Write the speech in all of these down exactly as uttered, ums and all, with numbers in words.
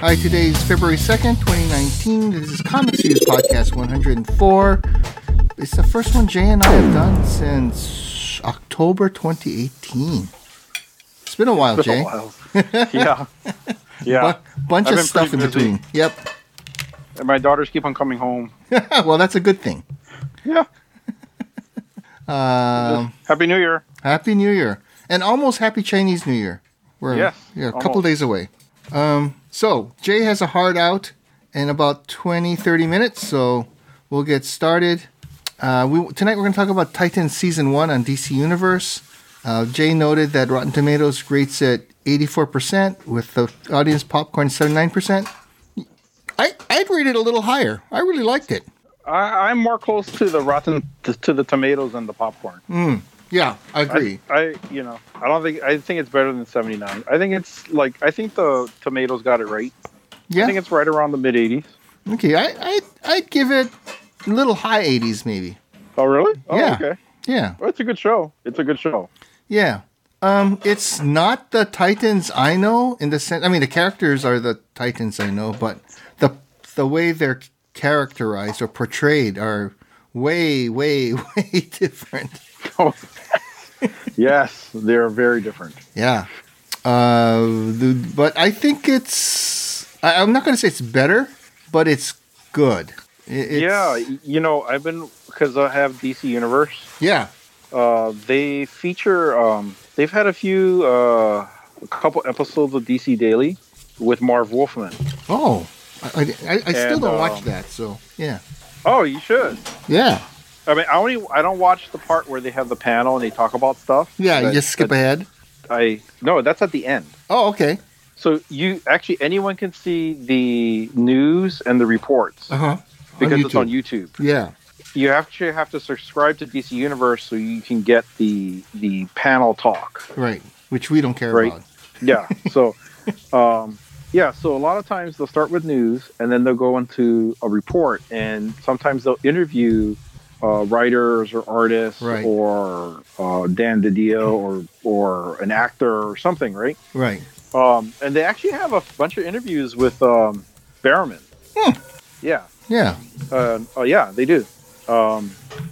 Hi, today is February second, twenty nineteen. This is Comics Views Podcast one hundred four. It's the first one Jay and I have done since October twenty eighteen. It's been a while, it's been Jay. A while. Yeah. Yeah. B- bunch I've of stuff in busy. between. Yep. And my daughters keep on coming home. Well, that's a good thing. Yeah. Um, Happy New Year. Happy New Year. And almost Happy Chinese New Year. We're Yes, yeah, a almost. couple days away. Um, so, Jay has a hard out in about twenty, thirty minutes, so we'll get started. Uh, we Tonight we're going to talk about Titans Season one on D C Universe. Uh, Jay noted that Rotten Tomatoes rates at eighty-four percent with the audience popcorn seventy-nine percent. I, I'd rate it a little higher. I really liked it. I, I'm more close to the rotten to, to the tomatoes than the popcorn. Mm, yeah, I agree. I, I, you know, I don't think I think it's better than seventy-nine. I think it's like I think the tomatoes got it right. yeah. I think it's right around the mid eighties. Okay, I, I, I'd give it a little high eighties maybe. Oh really? Oh, Yeah. okay. Yeah, Well, it's a good show. It's a good show. yeah. Um, it's not the Titans I know in the sense. I mean, the characters are the Titans I know, but the the way they're characterized or portrayed are way, way, way different. Oh, yes, they're very different. Yeah. Uh, the, but I think it's. I, I'm not going to say it's better, but it's good. It, it's, Yeah, you know, I've been because I have D C Universe. Yeah. Uh, they feature. Um, they've had a few, uh, a couple episodes of D C Daily with Marv Wolfman. Oh, I, I, I still And, don't watch um, that. So yeah. Oh, you should. Yeah. I mean, I only I don't watch the part where they have the panel and they talk about stuff. Yeah. You That- just skip that ahead. I no, that's at the end. Oh, okay. So you actually anyone can see the news and the reports Uh huh. because it's on YouTube. Yeah. You actually have to subscribe to D C Universe so you can get the the panel talk. Right. Which we don't care Right. about. Yeah. So, um, yeah. So a lot of times they'll start with news and then they'll go into a report, and sometimes they'll interview uh, writers or artists Right. or uh, Dan DiDio or or an actor or something, right? Right. Um, and they actually have a bunch of interviews with um, Barrowman. Hmm. Yeah. Yeah. Uh, oh yeah, they do. Um,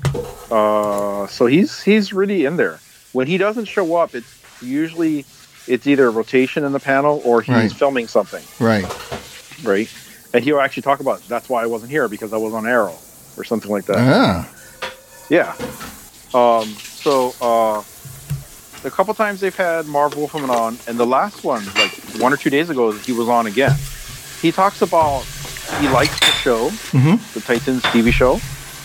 uh, so he's he's really in there. When he doesn't show up, it's usually it's either a rotation in the panel or he's Right. filming something, Right. right? And he'll actually talk about that's why I wasn't here because I was on Arrow or something like that. Ah. Yeah. Um, so uh, a couple times they've had Marv Wolfman on, and the last one, like one or two days ago, he was on again. He talks about he likes the show, Mm-hmm. the Titans T V show.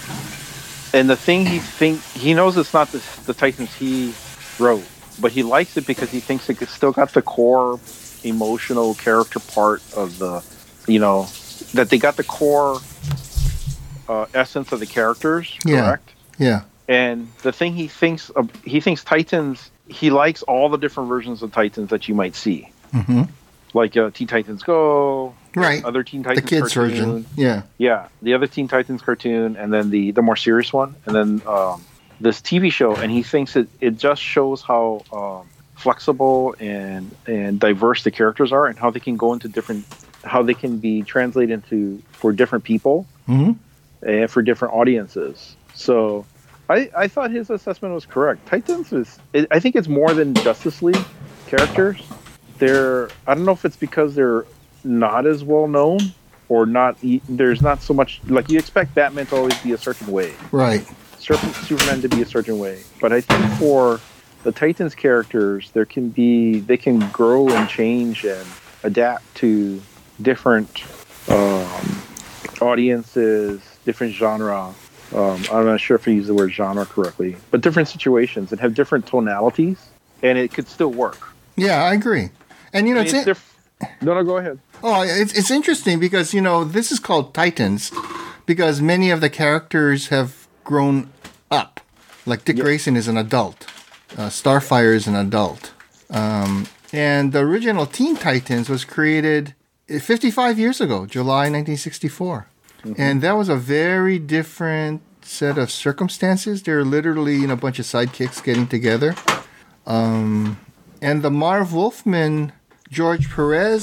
And the thing he think he knows it's not the, the Titans he wrote, but he likes it because he thinks it still got the core emotional character part of the, you know, that they got the core uh, essence of the characters, Yeah. correct? Yeah. And the thing he thinks of, he thinks Titans, he likes all the different versions of Titans that you might see, Mm-hmm. like uh, Teen Titans Go, Right. other Teen The Titans kids cartoon. version. Yeah. Yeah, the other Teen Titans cartoon, and then the the more serious one, and then um, this T V show. And he thinks it, it just shows how um, flexible and and diverse the characters are, and how they can go into different, how they can be translated into for different people Mm-hmm. and for different audiences. So, I I thought his assessment was correct. Titans is, it, I think it's more than Justice League characters. They're I don't know if it's because they're not as well known or not there's not so much like you expect Batman to always be a certain way, Right. Super- Superman to be a certain way, but I think for the Titans characters there can be they can grow and change and adapt to different um, audiences, different genre. um, I'm not sure if I use the word genre correctly, but different situations and have different tonalities, and it could still work. Yeah, I agree. And you know, I mean, it's, it's diff- no no go ahead. Oh, it's it's interesting because you know this is called Titans because many of the characters have grown up. Like Dick Yeah. Grayson is an adult, uh, Starfire is an adult, um, and the original Teen Titans was created fifty-five years ago, July nineteen sixty-four, Mm-hmm. and that was a very different set of circumstances. They're literally you know, a bunch of sidekicks getting together, um, and the Marv Wolfman, George Perez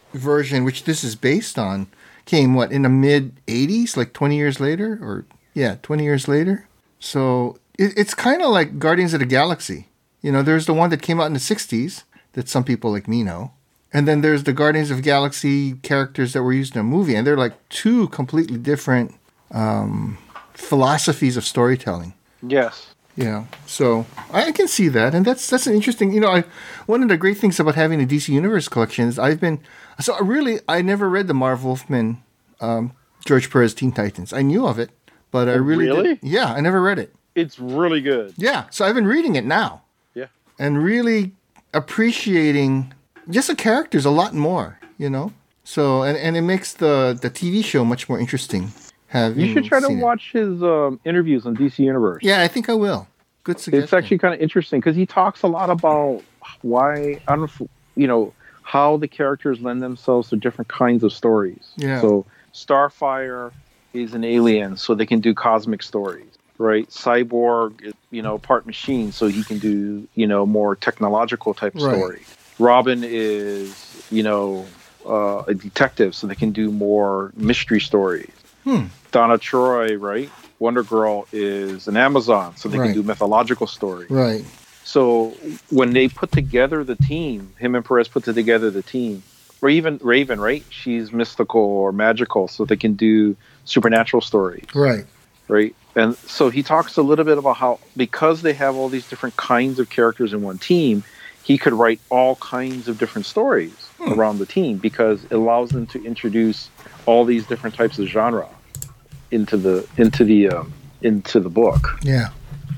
version, which this is based on, came what in the mid eighties, like twenty years later, or yeah, twenty years later. So it, it's kind of like Guardians of the Galaxy. You know, there's the one that came out in the sixties that some people like me know, and then there's the Guardians of the Galaxy characters that were used in a movie, and they're like two completely different um, philosophies of storytelling. Yes. Yeah, so I can see that, and that's that's an interesting. You know, I one of the great things about having a D C Universe collection is I've been so really I never read the Marv Wolfman, um, George Perez Teen Titans. I knew of it, but I really, really? did, yeah, I never read it. It's really good. Yeah, so I've been reading it now. Yeah, and really appreciating just the characters a lot more. You know, so and, and it makes the the T V show much more interesting. Have you should try to seen it. watch his um, interviews on D C Universe. Yeah, I think I will. Good suggestion. It's actually kind of interesting because he talks a lot about why I don't know, if, you know, how the characters lend themselves to different kinds of stories. Yeah. So Starfire is an alien, so they can do cosmic stories, right? Cyborg is, you know, part machine, so he can do, you know, more technological type of Right. story. Robin is, you know, uh, a detective, so they can do more mystery stories. Hmm. Donna Troy, right? Wonder Girl is an Amazon, so they Right. can do mythological stories. Right. So when they put together the team, him and Perez put together the team, or even Raven, right? She's mystical or magical, so they can do supernatural stories, Right. right? And so he talks a little bit about how, because they have all these different kinds of characters in one team, he could write all kinds of different stories Hmm. around the team because it allows them to introduce all these different types of genre into the into the um, into the book. Yeah.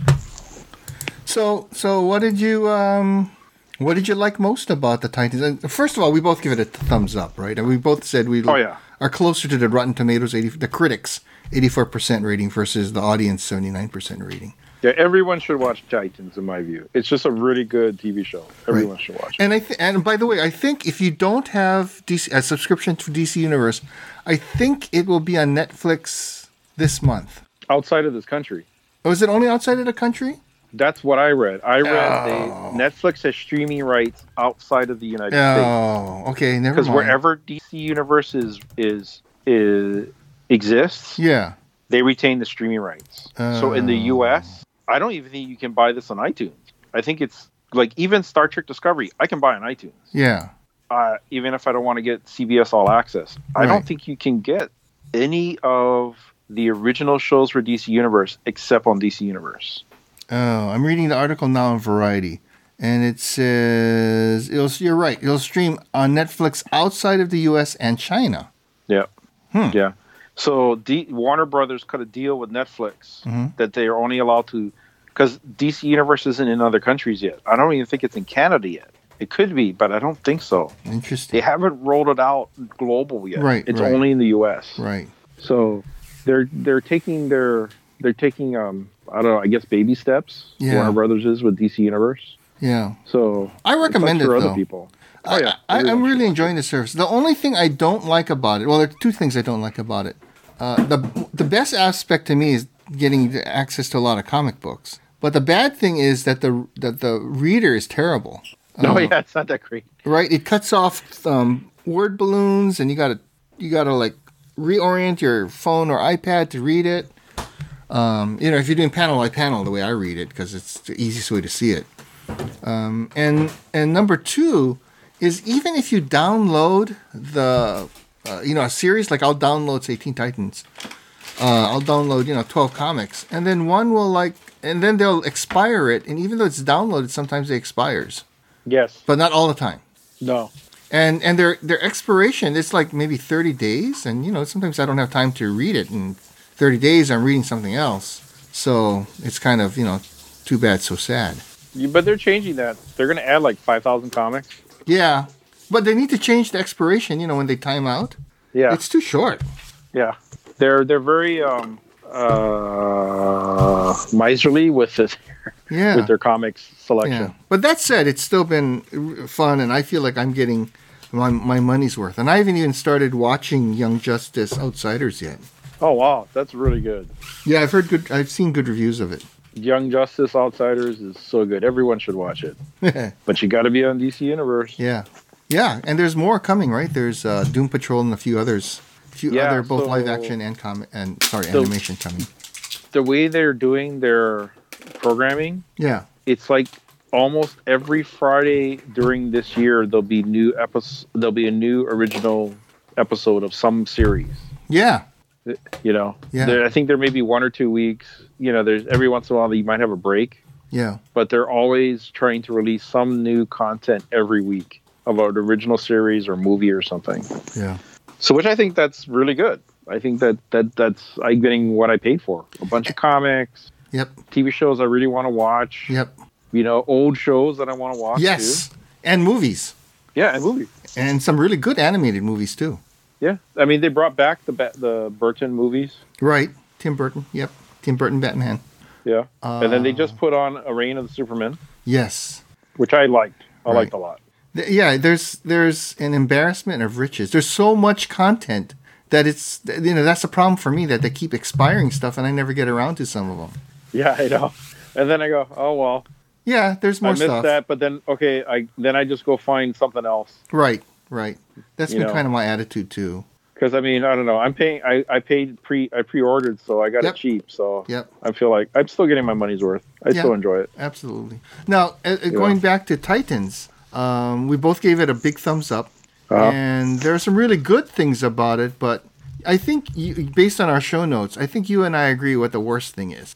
So so what did you um what did you like most about the Titans? And first of all, we both give it a thumbs up, right? And we both said we Oh, yeah. are closer to the Rotten Tomatoes eighty the critics eighty-four percent rating versus the audience seventy-nine percent rating. Yeah, everyone should watch Titans, in my view. It's just a really good T V show. Everyone Right. should watch it. And I th- and by the way, I think if you don't have D C, a subscription to D C Universe, I think it will be on Netflix this month. Outside of this country. Oh, is it only outside of the country? That's what I read. I read Oh. they, Netflix has streaming rights outside of the United States. Oh, okay, never Because mind. wherever D C Universe is, is, is exists, Yeah. they retain the streaming rights. So in the U S, I don't even think you can buy this on iTunes. I think it's like even Star Trek Discovery, I can buy on iTunes. Yeah. Uh, even if I don't want to get C B S All Access, I Right. don't think you can get any of the original shows for D C Universe except on D C Universe. Oh, I'm reading the article now in Variety, and it says it'll, you're right. It'll stream on Netflix outside of the U S and China. Yeah, Hmm. yeah. So D- Warner Brothers cut a deal with Netflix Mhm. that they are only allowed to, because D C Universe isn't in other countries yet. I don't even think it's in Canada yet. It could be, but I don't think so. Interesting. They haven't rolled it out global yet. Right, It's right. only in the U S. Right. So they're they're taking their they're taking um I don't know I guess baby steps. Yeah. Warner Brothers is with D C Universe. Yeah. So I recommend it's up it, for though. other people. Oh I, yeah, I, everyone I'm should really watch enjoying the service. The only thing I don't like about it, well, there are two things I don't like about it. Uh, the the best aspect to me is getting access to a lot of comic books. But the bad thing is that the that the reader is terrible. it. No, Uh, yeah, it's not that great. Right? It cuts off um, word balloons, and you gotta you gotta like reorient your phone or iPad to read it. Um, you know, if you're doing panel by panel, the way I read it, because it's the easiest way to see it. Um, and and number two is even if you download the uh, you know a series, like I'll download say Teen Titans, uh, I'll download you know twelve comics, and then one will like, and then they'll expire it, and even though it's downloaded, sometimes it expires, Yes. but not all the time. No. And and their their expiration is like maybe thirty days, and you know sometimes I don't have time to read it in thirty days. I'm reading something else, so it's kind of you know too bad, so sad. You, but they're changing that. They're going to add like five thousand comics. Yeah, but they need to change the expiration. You know when they time out, Yeah. it's too short. Yeah. They're they're very um uh miserly with it Yeah, with their comics selection. yeah. But that said, it's still been r- fun, and I feel like I'm getting my my money's worth. And I haven't even started watching Young Justice Outsiders yet. Oh wow, that's really good. Yeah, I've heard good. I've seen good reviews of it. Young Justice Outsiders is so good. Everyone should watch it. But you got to be on D C Universe. Yeah. Yeah, and there's more coming, right? There's uh, Doom Patrol and a few others. A few Yeah, other both so- live action and com- and sorry, So- animation coming. The way they're doing their programming, Yeah. it's like almost every Friday during this year there'll be new episode. There'll be a new original episode of some series. Yeah. You know, Yeah. There, I think there may be one or two weeks. You know, there's every once in a while that you might have a break, Yeah. but they're always trying to release some new content every week about an original series or movie or something. Yeah. So, which I think that's really good. I think that, that that's I'm getting what I paid for. A bunch of comics, Yep. T V shows I really want to watch. Yep. You know, old shows that I want to watch. Yes. Too. And movies. Yeah, and movies. And some really good animated movies too. Yeah, I mean they brought back the Ba- the Burton movies. Right. Tim Burton. Yep. Tim Burton Batman. Yeah, and then they Uh, just put on A Reign of the Superman, Yes. which I liked. I Right. liked a lot. Th- Yeah, there's there's an embarrassment of riches. There's so much content that it's you know that's the problem for me that they keep expiring stuff and I never get around to some of them. Yeah, I know. And then I go, oh well, Yeah, there's more I missed stuff. that. But then okay, I then I just go find something else. Right, right. That's You been know. kind of my attitude too. Because I mean, I don't know. I'm paying. I, I paid pre. I pre-ordered, so I got Yep. it cheap. So Yep. I feel like I'm still getting my money's worth. I Yeah. still enjoy it. Absolutely. Now, uh, uh, going back to Titans, um, we both gave it a big thumbs up, Uh-huh. and there are some really good things about it. But I think, you, based on our show notes, I think you and I agree what the worst thing is.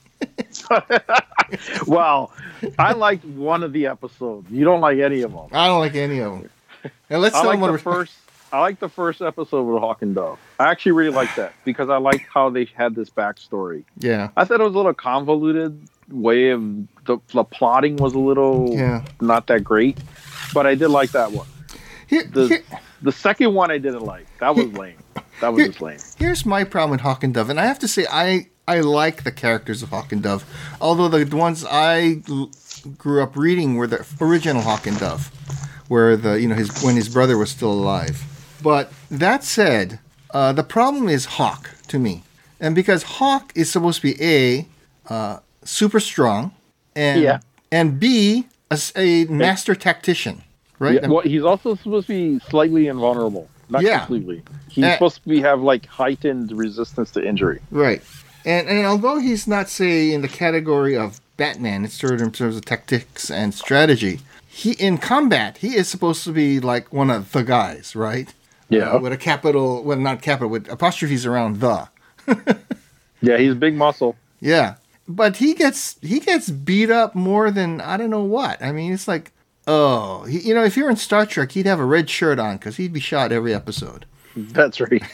Well, I liked one of the episodes. You don't like any of them. I don't like any of them. And let's I tell like them what the we're- first. I like the first episode with Hawk and Dove. I actually really liked that because I liked how they had this backstory. Yeah, I thought it was a little convoluted way of the, the plotting was a little yeah. not that great, but I did like that one. Here, The here, the second one I didn't like. That was lame. That was Here- just lame. here's my problem with Hawk and Dove, and I have to say, I I like the characters of Hawk and Dove, although the ones I l- grew up reading were the original Hawk and Dove, where the you know his when his brother was still alive. But that said, uh, the problem is Hawk to me, and because Hawk is supposed to be a uh, super strong, and Yeah. and b a, s- a master tactician, right? Yeah, well, he's also supposed to be slightly invulnerable, not Yeah. completely. He's Uh, supposed to be have like heightened resistance to injury. Right. And and although he's not, say, in the category of Batman, it's sort of in terms of tactics and strategy, he in combat, he is supposed to be like one of the guys, right? Yeah. Uh, with a capital, well, not capital, with apostrophes around the. Yeah, he's big muscle. Yeah. But he gets he gets beat up more than I don't know what. I mean, it's like, oh, he, you know, if you're in Star Trek, he'd have a red shirt on because he'd be shot every episode. That's right.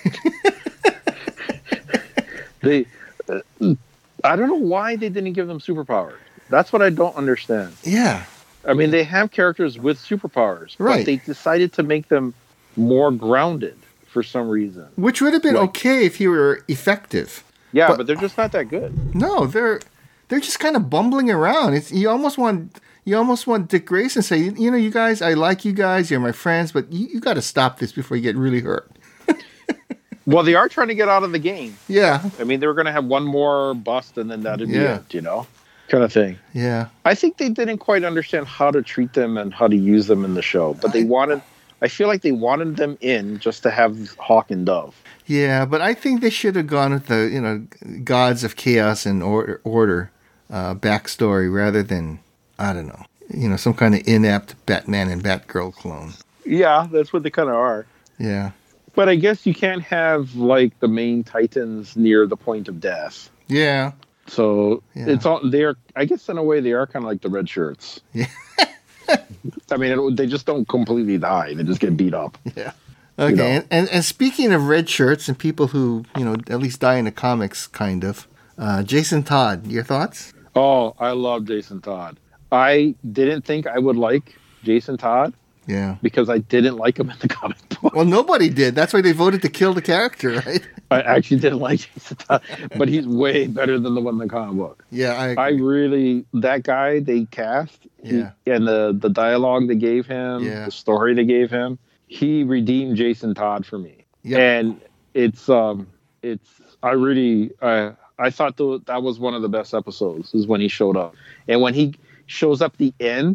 they, uh, I don't know why they didn't give them superpowers. That's what I don't understand. Yeah. I mean, they have characters with superpowers, Right. but they decided to make them more grounded for some reason. Which would have been Right. okay if he were effective. Yeah, But- but, they're just not that good. No, they're they're just kind of bumbling around. It's you almost want you almost want Dick Grayson to say, you know, you guys, I like you guys, you're my friends, but you, you got to stop this before you get really hurt. Well, they are trying to get out of the game. Yeah, I mean, they were going to have one more bust and then that'd be Yeah. it, you know, kind of thing. yeah, I think they didn't quite understand how to treat them and how to use them in the show, but they wanted. I feel like they wanted them in just to have Hawk and Dove. yeah. But I think they should have gone with the you know gods of chaos and order, order uh, backstory rather than I don't know, you know, some kind of inept Batman and Batgirl clone. Yeah, that's what they kind of are. Yeah, But I guess you can't have like the main Titans near the point of death. yeah, So Yeah. it's all they're. I guess in a way they are kind of like the red shirts. Yeah. I mean, it, they just don't completely die; they just get beat up. yeah. Okay, know. and, and and speaking of red shirts and people who you know at least die in the comics, kind of, uh, Jason Todd, your thoughts? Oh, I love Jason Todd. I didn't think I would like Jason Todd Yeah. because I didn't like him in the comic book. Well, nobody did. That's why they voted to kill the character, right? I actually didn't like Jason Todd, but he's way better than the one in the comic book. Yeah, I. I really that guy they cast, he- Yeah. and the the dialogue they gave him, Yeah. the story they gave him, he redeemed Jason Todd for me. Yep. And it's um it's I really I I thought th- that was one of the best episodes is when he showed up, and when he shows up at the end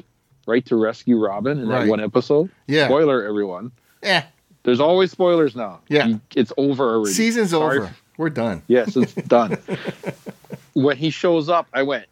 right, to rescue Robin in Right. that one episode. Yeah. Spoiler, everyone. Yeah. There's always spoilers now. Yeah. You- it's over already. Season's Sorry. over. We're done. Yes, it's done. When he shows up, I went,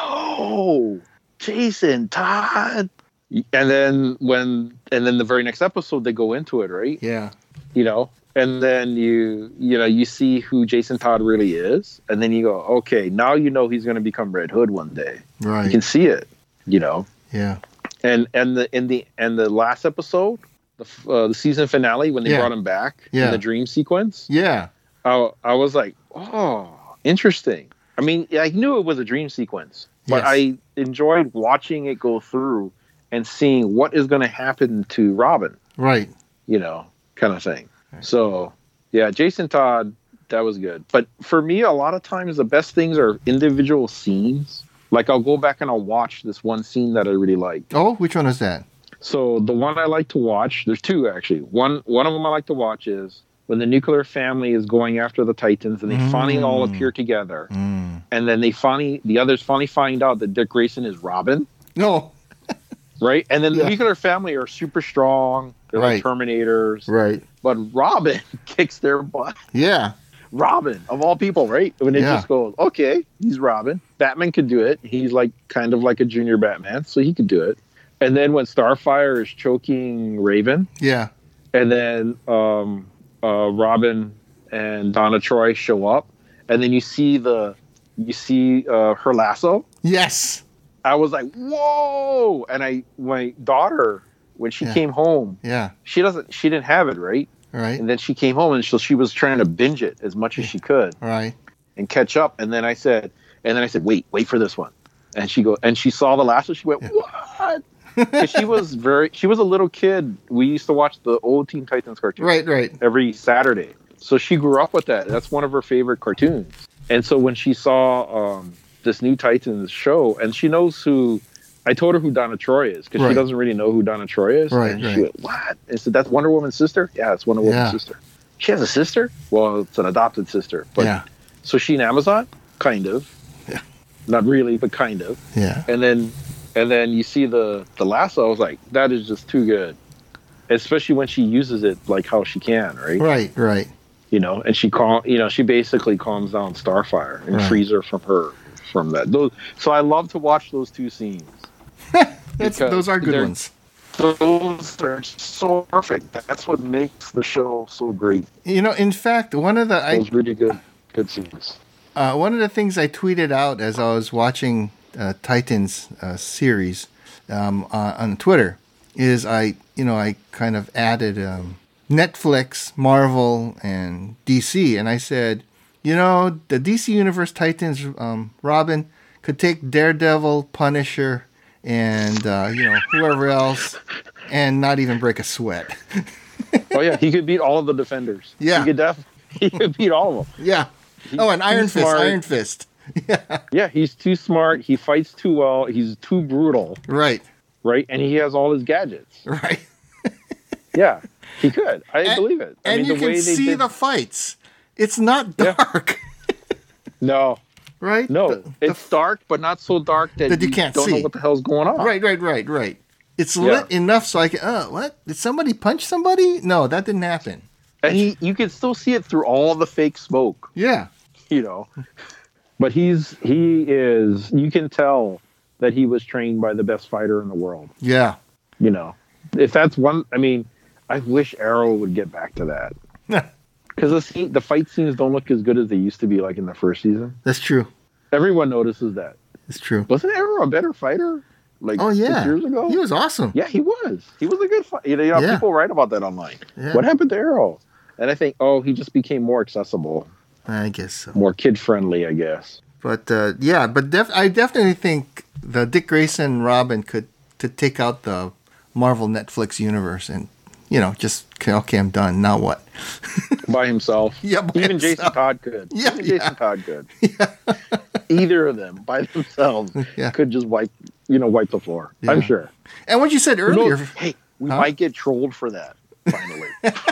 no, Jason Todd. And then when, and then the very next episode, they go into it, right? Yeah. You know, and then you, you know, you see who Jason Todd really is. And then you go, okay, now you know he's going to become Red Hood one day. Right. You can see it, you know. Yeah. And, and the, in the, and the last episode, the, f- uh, the season finale, when they Yeah. brought him back Yeah. in the dream sequence. Yeah. I, I was like, oh, interesting. I mean, I knew it was a dream sequence, but Yes. I enjoyed watching it go through and seeing what is going to happen to Robin, Right. you know, kind of thing. So, yeah, Jason Todd, that was good. But for me, a lot of times the best things are individual scenes. Like I'll go back and I'll watch this one scene that I really liked. Oh, which one is that? So the one I like to watch, there's two actually. One one of them I like to watch is when the nuclear family is going after the Titans and they finally all Mm. appear together. Mm. And then they finally, the others finally find out that Dick Grayson is Robin, No. right? And then Yeah. the nuclear family are super strong. They're Right. like Terminators. Right. But Robin kicks their butt. Yeah. Robin, of all people, right? When it Yeah. just goes, okay, he's Robin. Batman could do it. He's like kind of like a junior Batman, so he could do it. And then when Starfire is choking Raven, Yeah. and then um, uh, Robin and Donna Troy show up, and then you see the you see uh, her lasso. Yes. I was like, whoa! And I, my daughter, when she Yeah. came home, Yeah. she doesn't, she didn't have it, right? Right. And then she came home, and so she was trying to binge it as much as she could Right. and catch up. And then I said, and then I said, wait, wait for this one. And she go, and she saw the lasso. She went, Yeah. what? 'Cause she was very, she was a little kid. We used to watch the old Teen Titans cartoon Right. Right. every Saturday. So she grew up with that. That's one of her favorite cartoons. And so when she saw um, this new Titans show, and she knows who, I told her who Donna Troy is because Right. she doesn't really know who Donna Troy is. Right, And right. she went, what? And said, that's Wonder Woman's sister? Yeah, it's Wonder Woman's Yeah. sister. She has a sister? Well, it's an adopted sister. But Yeah. so she an Amazon? Kind of. Yeah. Not really, but kind of. Yeah. And then and then you see the, the lasso. I was like, that is just too good. Especially when she uses it like how she can, right? Right. Right. You know, and she cal- you know, she basically calms down Starfire and Right. frees her from her from that. Those, so I love to watch those two scenes. That's, Because those are good they're- ones. Those are so perfect. That's what makes the show so great. You know, in fact, one of the I, Those really good good scenes. uh, one of the things I tweeted out as I was watching uh, Titans uh, series um, uh, on Twitter is I, you know, I kind of added um, Netflix, Marvel, and D C, and I said, you know, the D C Universe Titans, um, Robin could take Daredevil, Punisher, and uh, you know whoever else, and not even break a sweat. Oh yeah, he could beat all of the defenders. Yeah. he could def- he could beat all of them. Yeah. Oh, and He's Iron Fist, smart. Iron Fist. Yeah. Yeah, he's too smart. He fights too well. He's too brutal, Right. right? And he has all his gadgets. Right. Yeah, he could. I And- believe it. I And mean, you the can way they see did- the fights. It's not Yeah. dark. No, Right? no, The- the- it's dark, but not so dark that, That you can't don't see. know what the hell's going on. right, right, right, right. It's Yeah. lit enough so I can. Oh, what? Did somebody punch somebody? No, that didn't happen. And he, you can still see it through all the fake smoke, Yeah. you know. But he's he is. You can tell that he was trained by the best fighter in the world. Yeah. You know, if that's one. I mean, I wish Arrow would get back to that because the scene, the fight scenes don't look as good as they used to be, like in the first season. That's true. Everyone notices that. It's true. Wasn't Arrow a better fighter? Like Oh yeah. six years ago. He was awesome. Yeah, he was. He was a good fighter. You know, Yeah. people write about that online. Yeah. What happened to Arrow? And I think, oh, he just became more accessible, I guess so. more kid friendly, I guess. But uh, yeah, but def- I definitely think the Dick Grayson Robin could to take out the Marvel Netflix universe and you know just okay, okay I'm done. Now what? By himself. Yeah, by Even Jason himself. Todd could. Yeah, Even yeah. Jason Todd could. Either of them by themselves Yeah. could just wipe, you know, wipe the floor. Yeah. I'm sure. And what you said Who knows? earlier, Hey, we Huh? might get trolled for that finally.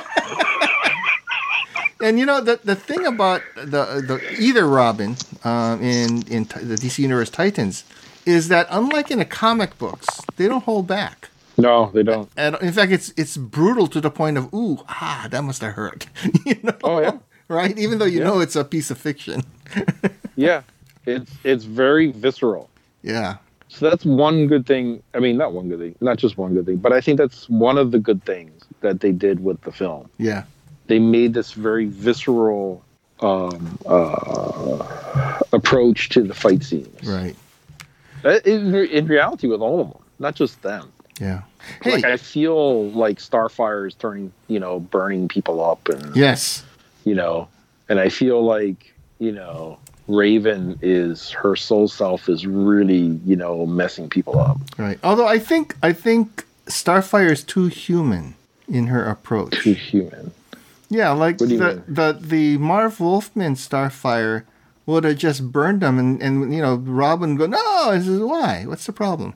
and you know the the thing about the the either Robin um, in in Ti- the D C Universe Titans is that unlike in the comic books, They don't hold back. No, they don't. And in fact, it's it's brutal to the point of, ooh, ah, that must have hurt. you know? Oh, yeah. Right? Even though you Yeah. know it's a piece of fiction. Yeah, it's it's very visceral. Yeah. So that's one good thing. I mean, not one good thing, not just one good thing, but I think that's one of the good things that they did with the film. Yeah. They made this very visceral um, uh, approach to the fight scenes. Right. Uh, In, in reality, with all of them, not just them. Yeah. Hey. Like I feel like Starfire is turning, you know, burning people up, and Yes. you know, and I feel like, you know, Raven is her soul self is really, you know, messing people up. Right. Although I think I think Starfire is too human in her approach. Too human. Yeah, like What do you the, mean? the the Marv Wolfman Starfire would have just burned them, and, and you know Robin go, no, this is why. What's the problem?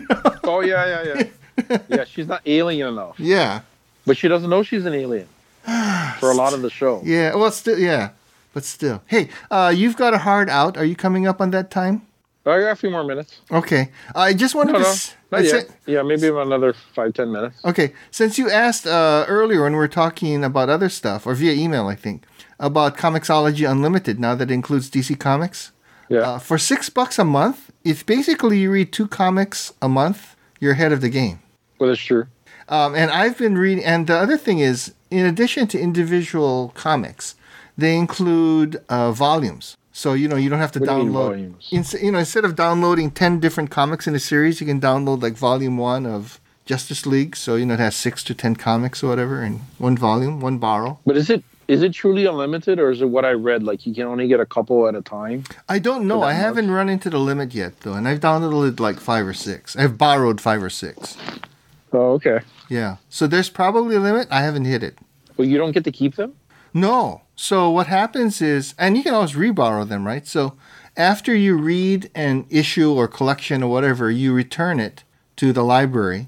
Oh yeah, yeah, yeah. Yeah, she's not alien enough, Yeah. but she doesn't know she's an alien for a lot of the show. Yeah. Well, still, yeah, but still. Hey, uh, you've got a hard out. Are you coming up on that time? I got a few more minutes. Okay. I just wanted No, to. no, s- not that's yet. it. Yeah, maybe about another five, ten minutes. Okay, since you asked uh, earlier when we were talking about other stuff, or via email, I think, about Comixology Unlimited, now that it includes D C Comics, Yeah. uh, for six bucks a month, if basically you read two comics a month, you're ahead of the game. Well, that's true. Um, and I've been reading, and the other thing is, in addition to individual comics, they include uh, volumes. So you know you don't have to What do you mean download. volumes? Ins- you know, instead of downloading ten different comics in a series, you can download like volume one of Justice League. So you know it has six to ten comics or whatever in one volume, one borrow. But is it is it truly unlimited, or is it what I read? Like you can only get a couple at a time? I don't know. that I haven't much? run into the limit yet though, and I've downloaded like five or six. I've borrowed five or six. Oh, okay. Yeah. So there's probably a limit. I haven't hit it. Well, you don't get to keep them? No. So what happens is, and you can always reborrow them, right? So after you read an issue or collection or whatever, you return it to the library,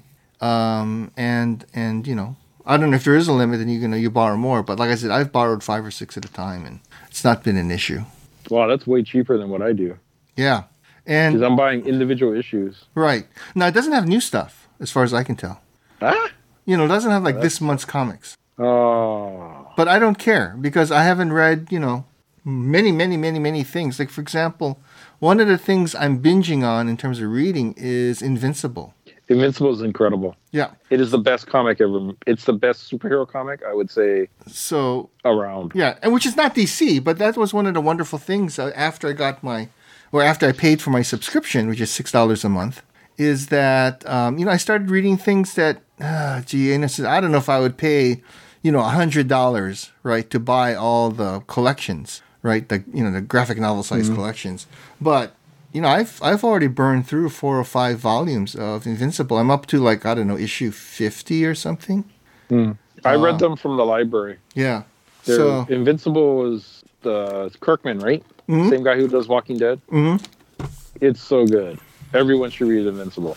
um, and and you know, I don't know if there is a limit, then you can you borrow more. But like I said, I've borrowed five or six at a time, and it's not been an issue. Wow, that's way cheaper than what I do. Yeah, and Because I'm buying individual issues. right now it doesn't have new stuff as far as I can tell. Ah? You know, it doesn't have like this month's comics. Oh. But I don't care because I haven't read, you know, many, many, many, many things. Like, for example, one of the things I'm binging on in terms of reading is Invincible. Invincible is incredible. Yeah. It is the best comic ever. It's the best superhero comic, I would say, So, around. yeah, and which is not D C, but that was one of the wonderful things uh, after I got my, or after I paid for my subscription, which is six dollars a month, is that, um, you know, I started reading things that, uh, gee, and it's, I don't know if I would pay, you know, one hundred dollars, right, to buy all the collections, right, the, you know, the graphic novel size Mm-hmm. collections. But, you know, I've I've already burned through four or five volumes of Invincible. I'm up to, like, I don't know, issue fifty or something. Mm. I Uh, read them from the library. Yeah. They're, So, Invincible is the Kirkman, right? Mhm. Same guy who does Walking Dead. mhm. It's so good. Everyone should read Invincible.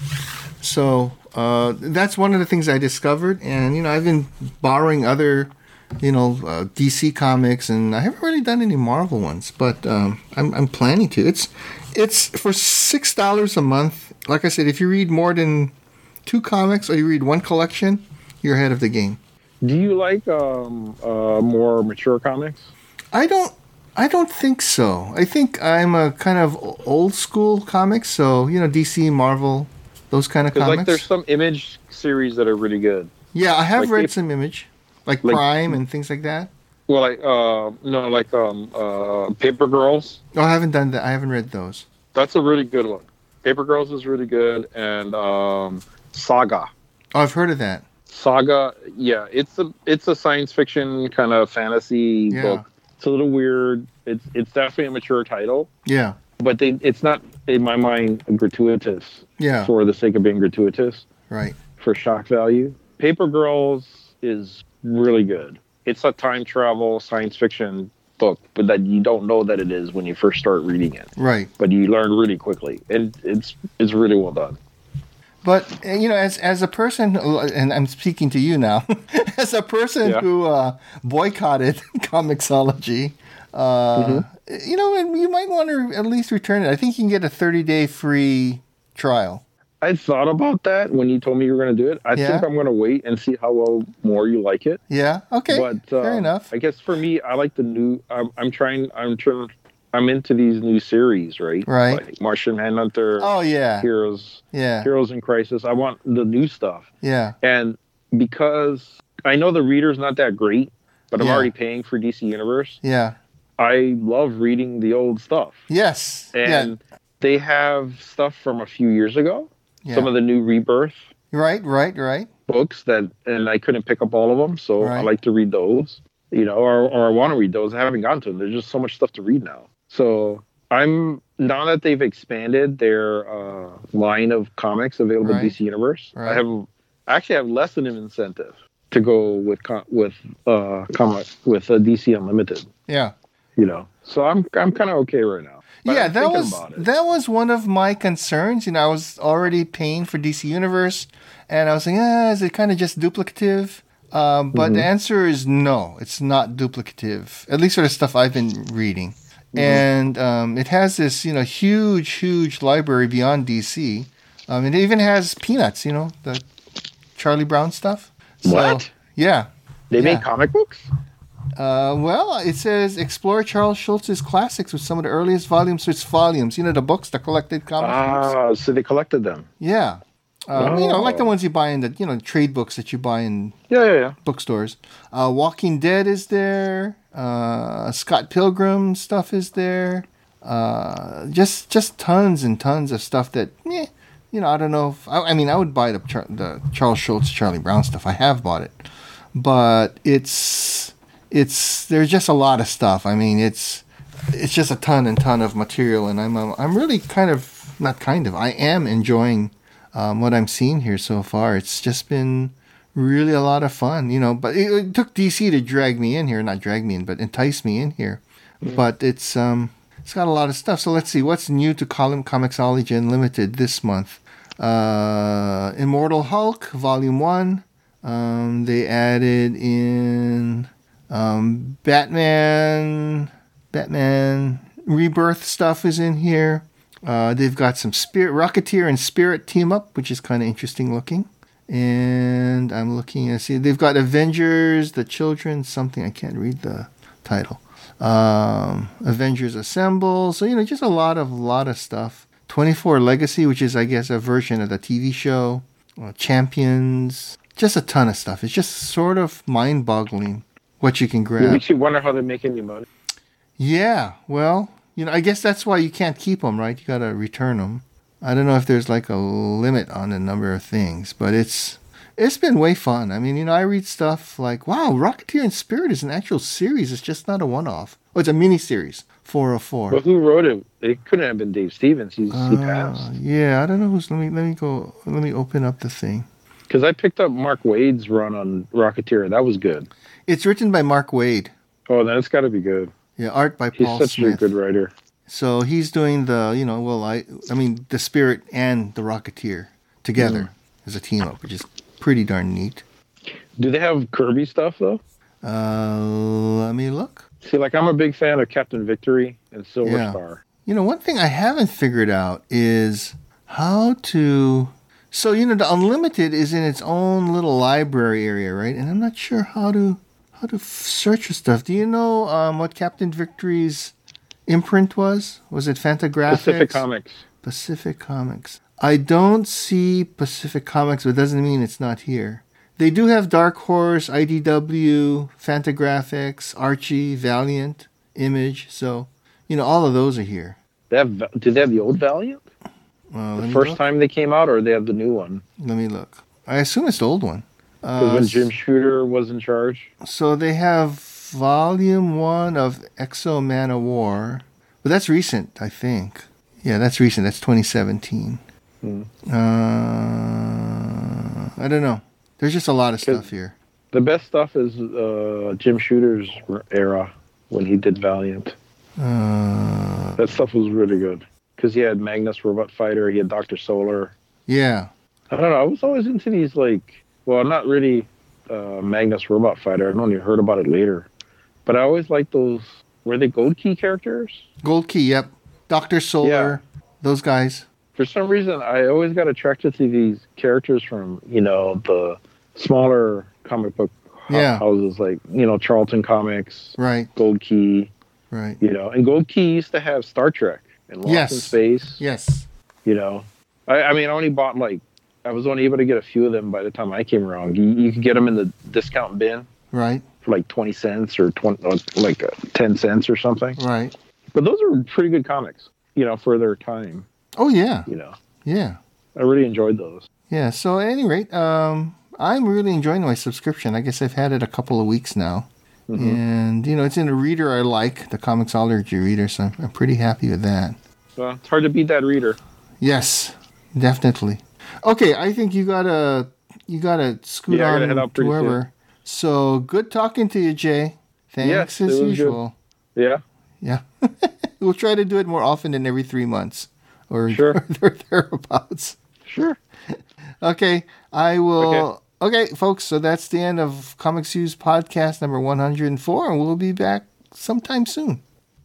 So uh, that's one of the things I discovered, and you know I've been borrowing other, you know, uh, D C comics, and I haven't really done any Marvel ones, but um, I'm I'm planning to. It's it's for six dollars a month. Like I said, if you read more than two comics or you read one collection, you're ahead of the game. Do you like um, uh, more mature comics? I don't. I don't think so. I think I'm a kind of old school comics, so you know D C, Marvel, those kind of Because comics. like there's some Image series that are really good. Yeah, I have Like read if- some Image, like, like- Prime and things like that. Well, like uh, no, like um, uh, Paper Girls. Oh, I haven't done that. I haven't read those. That's a really good one. Paper Girls is really good, and um, Saga. Oh, I've heard of that. Saga, yeah, it's a it's a science fiction kind of fantasy Yeah. book. It's a little weird. It's it's definitely a mature title, Yeah, but they it's not in my mind gratuitous yeah, for the sake of being gratuitous right. for shock value. Paper Girls is really good. It's a time travel science fiction book, but that you don't know that it is when you first start reading it. Right. But you learn really quickly, and it's it's really well done. But uh, you know, as as a person, who- and I'm speaking to you now, as a person Yeah. who uh, boycotted Comixology, uh, Mm-hmm. you know, and you might want to at least return it. I think you can get a thirty day free trial. I thought about that when you told me you were going to do it. I Yeah. think I'm going to wait and see how well more you like it. Yeah. Okay. But Fair um, enough. I guess for me, I like the new. I'm, I'm trying. I'm trying. I'm into these new series, right? Right. Like Martian Manhunter, Oh yeah. Heroes, Yeah. Heroes in Crisis. I want the new stuff, Yeah. and because I know the reader's not that great, but I'm Yeah. already paying for D C Universe. Yeah. I love reading the old stuff, Yes. and yeah. they have stuff from a few years ago. Yeah. Some of the new Rebirth Right. Right. Right. books that, and I couldn't pick up all of them, so I Right. like to read those. You know, or, or I want to read those. I haven't gotten to them. There's just so much stuff to read now. So I'm now that they've expanded their uh, line of comics available Right. at D C Universe. Right. I have I actually have less than an incentive to go with com- with uh, comic with uh, D C Unlimited. Yeah. You know, so I'm I'm kind of okay right now. But yeah, I'm that thinking was about it. that was one of my concerns. You know, I was already paying for D C Universe, and I was like, ah, is it kind of just duplicative? Um, but Mhm. the answer is no, it's not duplicative. At least for the stuff I've been reading, Mm-hmm. and um, it has this, you know, huge, huge library beyond D C. Um, it even has Peanuts, you know, the Charlie Brown stuff. So, What? Yeah. They yeah. make comic books? Uh, well, it says explore Charles Schultz's classics with some of the earliest volumes. So it's volumes, you know, the books, the collected comic books. Ah, so they collected them. Yeah. Um, You know, like the Oh. ones you buy in the, you know, trade books that you buy in Yeah, yeah, yeah. bookstores. Uh, Walking Dead is there. Uh, Scott Pilgrim stuff is there. Uh, just just tons and tons of stuff that, eh, you know, I don't know. If, I, I mean, I would buy the, Char- the Charles Schultz, Charlie Brown stuff. I have bought it. But it's, it's, there's just a lot of stuff. I mean, it's, it's just a ton and ton of material. And I'm, um, I'm really kind of, not kind of, I am enjoying um, what I'm seeing here so far. It's just been really a lot of fun, you know. But it, it took D C to drag me in here, not drag me in, but entice me in here. But it's um, it's got a lot of stuff. So let's see what's new to Column Comixology Unlimited this month. Uh, Immortal Hulk Volume One. Um, they added in um, Batman. Batman Rebirth stuff is in here. Uh, they've got some Spirit Rocketeer and Spirit team up, which is kind of interesting looking. And I'm looking at see they've got Avengers, the Children, something I can't read the title. Um, Avengers Assemble. So you know, just a lot of lot of stuff. twenty-four Legacy, which is I guess a version of the T V show. Uh, Champions. Just a ton of stuff. It's just sort of mind-boggling what you can It grab. makes you wonder how they're making any money. Yeah, well, you know, I guess that's why you can't keep them, right? You gotta return them. I don't know if there's like a limit on the number of things, but it's it's been way fun. I mean, you know, I read stuff like, wow, Rocketeer and Spirit is an actual series. It's just not a one-off. Oh, it's a mini-series, four oh four. But who wrote it? It couldn't have been Dave Stevens. He's, he Uh, passed. yeah, I don't know who's. Let me let me go. Let me open up the thing. Because I picked up Mark Wade's run on Rocketeer. That was good. It's written by Mark Wade. Oh, then it's got to be good. Yeah, art by He's Paul such Smith. a good writer. So he's doing the, you know, well, I, I mean, the Spirit and the Rocketeer together as a team up, which is pretty darn neat. Do they have Kirby stuff, though? Uh, let me look. See, like, I'm a big fan of Captain Victory and Silver Yeah. Star. You know, one thing I haven't figured out is how to. So, you know, the Unlimited is in its own little library area, right? And I'm not sure how to how to f- search for stuff. Do you know um, what Captain Victory's imprint was? Was it Fantagraphics? Pacific Comics. Pacific Comics. I don't see Pacific Comics, but it doesn't mean it's not here. They do have Dark Horse, I D W, Fantagraphics, Archie, Valiant, Image. So, you know, all of those are here. They have, do they have the old Valiant? Uh, let The me first look. time they came out, or they have the new one? Let me look. I assume it's the old one. Because Uh, when Jim Shooter was in charge. so they have Volume One of Exo Man of War, but that's recent, I think. Yeah, that's recent. That's twenty seventeen. Hmm. Uh, I don't know. There's just a lot of stuff here. The best stuff is uh, Jim Shooter's era when he did Valiant. Uh, That stuff was really good. Because he had Magnus Robot Fighter, he had Doctor Solar. yeah. I don't know, I was always into these, like, well, not really uh, Magnus Robot Fighter. I only heard about it later. But I always liked those, were they Gold Key characters? Gold Key, yep. Doctor Solar, those guys. For some reason, I always got attracted to these characters from, you know, the smaller comic book Yeah. houses like, you know, Charlton Comics, Right. Gold Key, Right. you know, and Gold Key used to have Star Trek and Lost Yes. in Space. Yes. You know, I, I mean, I only bought like, I was only able to get a few of them by the time I came around. You, you could get them in the discount bin Right. for like twenty cents or twenty, or like uh, ten cents or something. Right. But those are pretty good comics, you know, for their time, Oh yeah. you know. Yeah. I really enjoyed those. Yeah. So at any rate, um, I'm really enjoying my subscription. I guess I've had it a couple of weeks now. Mm-hmm. And, you know, it's in a reader I like, the Comixology reader, so I'm, I'm pretty happy with that. Well, it's hard to beat that reader. Yes, definitely. Okay, I think you gotta you gotta scoot Yeah, I gotta on head out to pretty wherever. So good talking to you, Jay. Thanks Yes, as it was usual. Yeah. Yeah, we'll try to do it more often than every three months, or, Sure. or thereabouts. Sure. Okay, I will. Okay. Folks. So that's the end of Comics Used podcast number one hundred four, and we'll be back sometime soon.